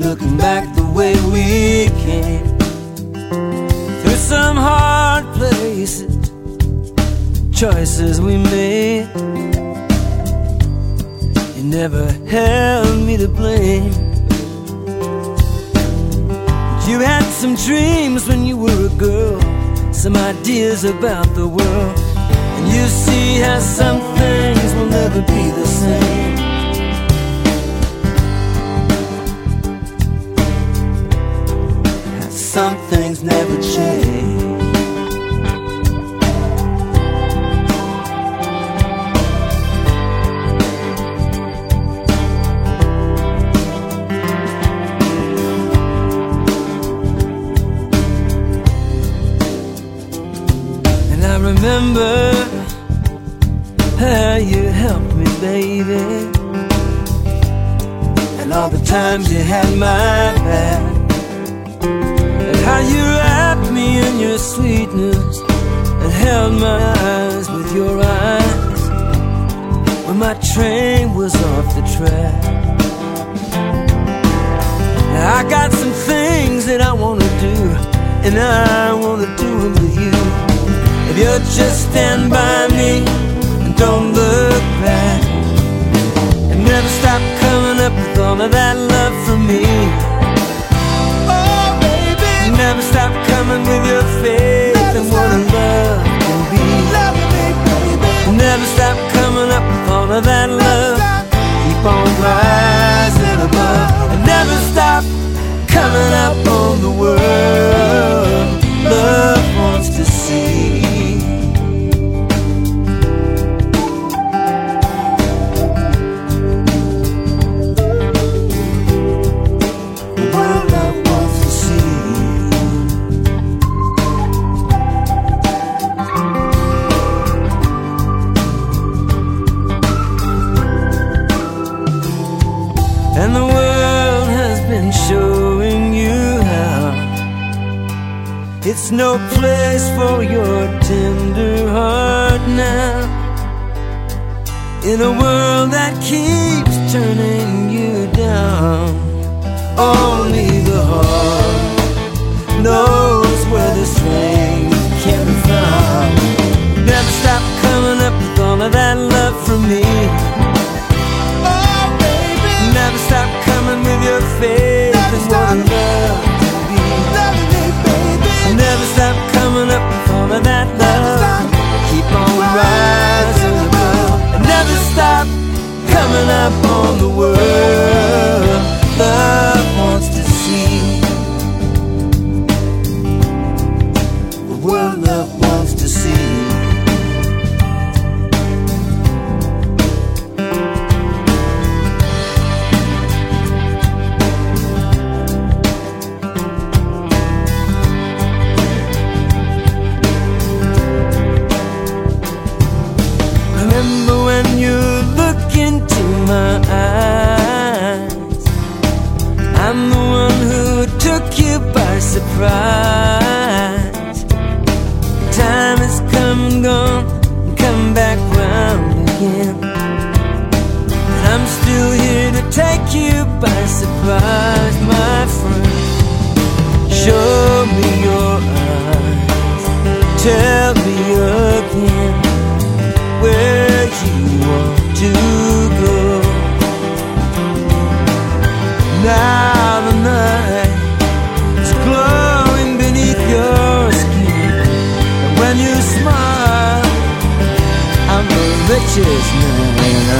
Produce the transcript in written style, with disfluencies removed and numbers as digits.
looking back the way we came, through some hard places, choices we made. You never held me to blame, but you had some dreams when you were a girl, some ideas about the world. And you see how some things will never be the same. How some things never change. Remember how you helped me, baby, and all the times you had my back, and how you wrapped me in your sweetness and held my eyes with your eyes when my train was off the track. Now I got some things that I want to do, and I want to do them with you. If you'll just stand by me and don't look back, and never stop coming up with all of that love for me. Oh, baby, never stop coming with your faith and what a love can be. Love me, baby. Never stop coming up with all of that love. Keep on rising above, and never stop coming up on the world love wants to see. And the world has been showing you how it's no place for your tender heart now, in a world that keeps turning you down. Only the heart knows where the strength can be found. Never stop coming up with all of that love from me. Never stop coming with your faith and what a love can be. Never stop coming up with all of that love. Keep on rising above, and never stop coming up on the world love wants to see. The world love wants to see. Remember when you look into my eyes, I'm the one who took you by surprise. Time has come and gone and come back round again, and I'm still here to take you by surprise, my friend. Show me your eyes, tell me again where you want to go. Now the night is glowing beneath your skin, and when you smile, I'm the richest man